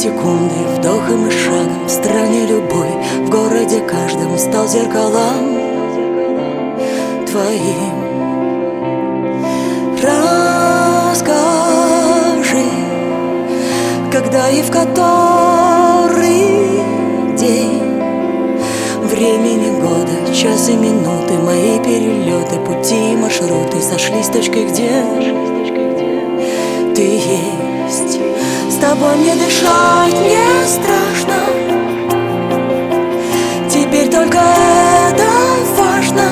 секундой, вдохом и шагом, в стране любой, в городе каждом стал зеркалом твоим. Расскажи, когда и в который день, времени года, час и минуты, мои перелеты, пути и маршруты сошлись с точкой, где ты есть. С тобой мне дышать не страшно, теперь только это важно.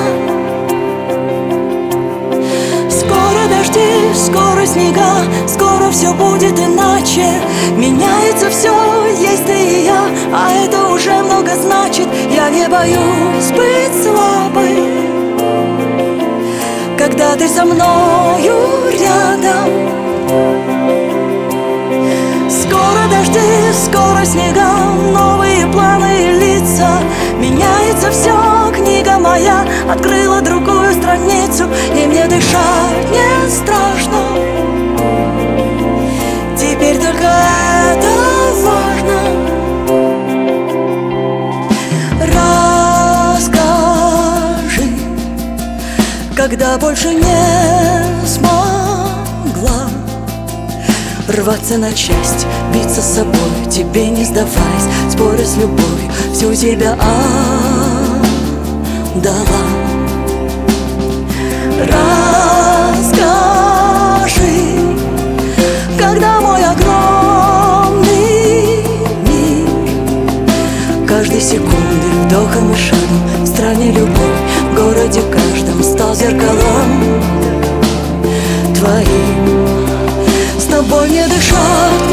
Скоро дожди, скоро снега, скоро все будет иначе. Меняется все, есть ты и я, а это уже много значит. Я не боюсь быть слабой, когда ты со мною рядом. Скоро дожди, скоро снега, новые планы и лица. Меняется все, книга моя открыла другую страницу, и мне дышать не страшно, теперь только это важно. Расскажи, когда больше не смогла рваться на части, биться с собой, тебе не сдаваясь, споря с любовью, всю себя отдала. Расскажи, когда мой огромный мир каждой секунды, вдохом и шагом, в стране любой, в городе каждом стал зеркалом твоим. С тобой не дышать